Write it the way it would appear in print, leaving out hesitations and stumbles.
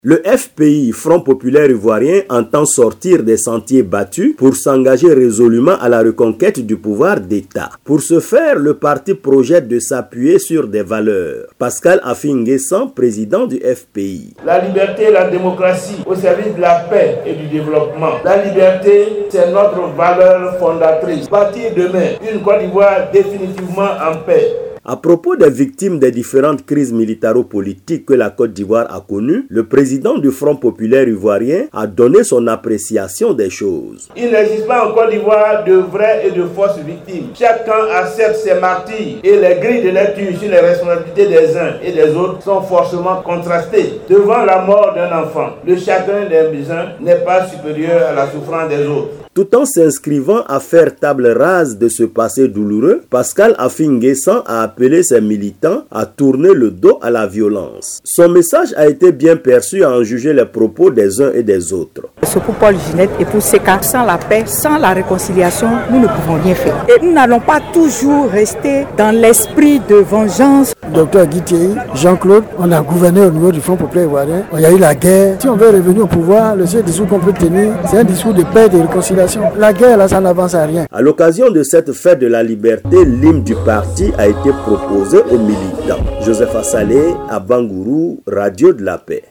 Le FPI, Front Populaire Ivoirien, entend sortir des sentiers battus pour s'engager résolument à la reconquête du pouvoir d'État. Pour ce faire, le parti projette de s'appuyer sur des valeurs. Pascal Affi-N'Guessan, président du FPI. La liberté et la démocratie au service de la paix et du développement. La liberté, c'est notre valeur fondatrice. Bâtir demain une Côte d'Ivoire définitivement en paix. À propos des victimes des différentes crises militaro-politiques que la Côte d'Ivoire a connues, le président du Front Populaire Ivoirien a donné son appréciation des choses. Il n'existe pas en Côte d'Ivoire de vraies et de fausses victimes. Chacun accepte ses martyrs et les grilles de lecture sur les responsabilités des uns et des autres sont forcément contrastées. Devant la mort d'un enfant, le chagrin des uns n'est pas supérieur à la souffrance des autres. Tout en s'inscrivant à faire table rase de ce passé douloureux, Pascal Affi-N'Guessan a appelé ses militants à tourner le dos à la violence. Son message a été bien perçu à en juger les propos des uns et des autres. C'est pour Paul Ginette et pour Seka. Sans la paix, sans la réconciliation, nous ne pouvons rien faire. Et nous n'allons pas toujours rester dans l'esprit de vengeance. Docteur Guittier, Jean-Claude, on a gouverné au niveau du Front Populaire Ivoirien. Il y a eu la guerre. Si on veut revenir au pouvoir, le seul discours qu'on peut tenir, c'est un discours de paix et de réconciliation. La guerre, là, ça n'avance à rien. À l'occasion de cette fête de la liberté, l'hymne du parti a été proposé aux militants. Joseph Assalé, à Bangourou, Radio de la Paix.